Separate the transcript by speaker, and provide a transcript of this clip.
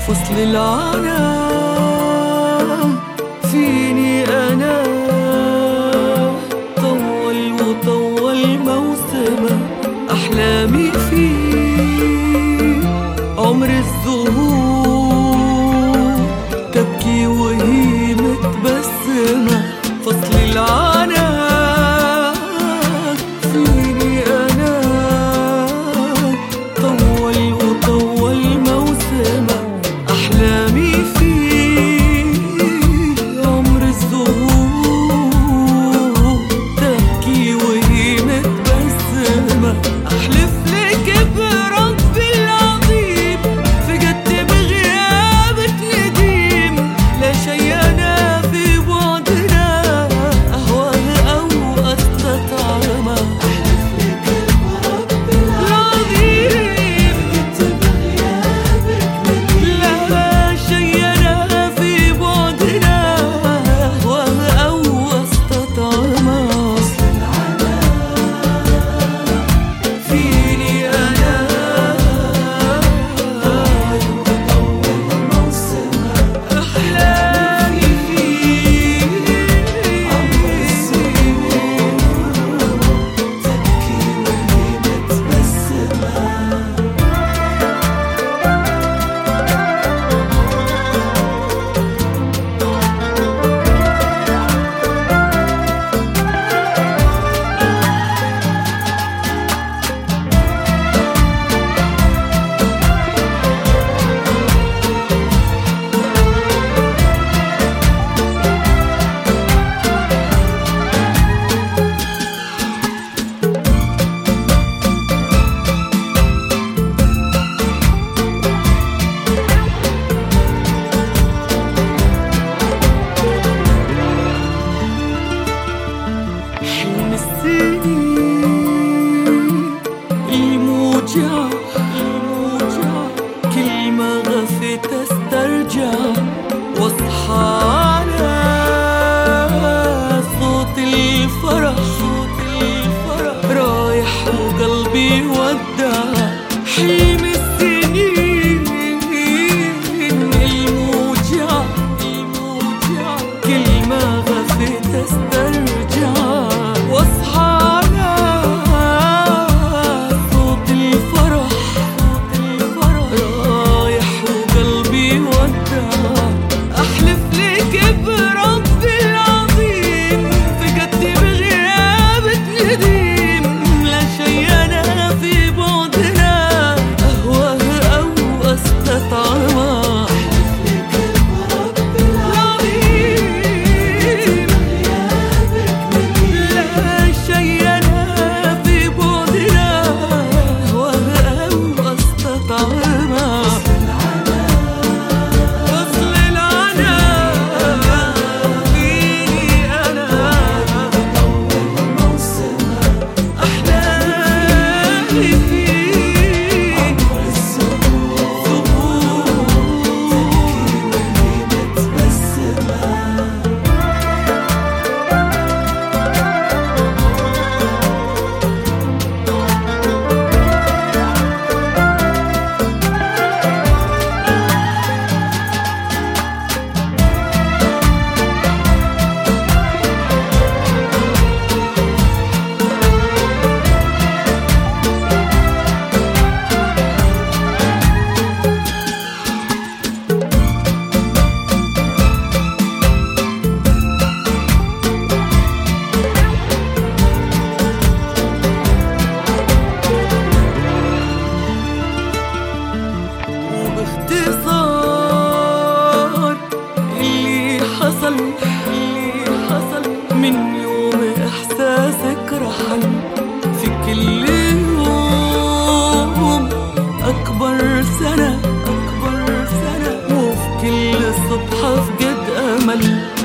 Speaker 1: فصل العناء فيني أنا طول وطول موسمه، أحلامي فيه عمر الزهور تبكي وهي متبسمة. فصل العناء فيني أنا طول وطول موسمه، أحلامي فيه عمر الزهور تبكي وهي متبسمة. أحلف لك برب العظيم فقدت بغيابك نديم، لا شي أنا في بعدنا أهواه أو أستطعمه. أحلف لك برب العظيم فقدت بغيابك نديم، لا شي أنا في بعدنا أهواه أو أستطعمه. فيني أنا أحلامي فيه عمر الزهور تبكي وهي متبسمة. حلم السنين الموجع كلمة غفت استرجع، واصحى على صوت الفرح رايح وقلبي ودع. حلم السنين الموجع كلمة غفت استرجع، واصحى على صوت الفرح رايح وقلبي ودع. أحلف لك برب العظيم فقدت بغيابك نديم، لا شي أنا في بعدنا أهواه أو أستطعمه. أحلف لك برب العظيم لا شي أنا في بعدنا أهواه أو أستطعمه. فصل العناء فيني أنا أحلامي فيه عمر الزهور تبكي وهي متبسمة. وباختصار اللي حصل من يوم إحساسك رحل، في كل يوم أكبر سنة وفي كل صبحة فقد أمل.